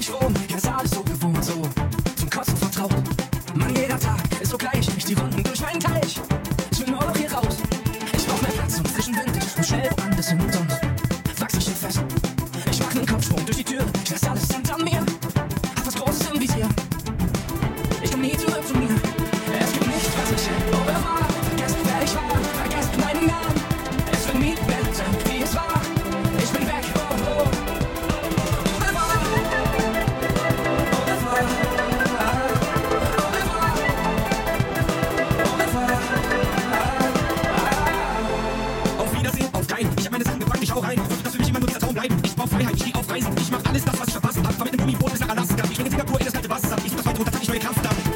ich rum, ja, ist alles so gewohnt, so zum Kotzen vertraut. Mann, jeder Tag ist so gleich, ich die Runden durch meinen Teich. Ich will nur noch hier raus, ich brauch mehr Platz und frischen Wind. Ich muss schnell woanders hin und sonst wachs ich hier fest. Ich mach nen Kopfsprung durch die Tür, ich lass alles hinter mir. Hab was Großes im Visier, ich komm nie zurück zu mir. Es gibt nichts, was ich over war. Vergesst, wer ich war, vergesst meinen Namen. Es wird nie mehr sein, wie es war. Ich bin weg, oh, oh. Auf Wiedersehen, auf keinen. Ich hab meine Sachen gepackt, ich hau rein. Wird das für mich immer nur dieser Traum bleiben? Ich brauch Freiheit, ich geh auf Reisen. Ich mach alles das, was ich verpasst hab. Fahr mit nem Gummiboot bis nach Alaska. Ich spring in Singapur in das kalte Wasser. Ich such das weit runter, tak ich neue Kraft ab.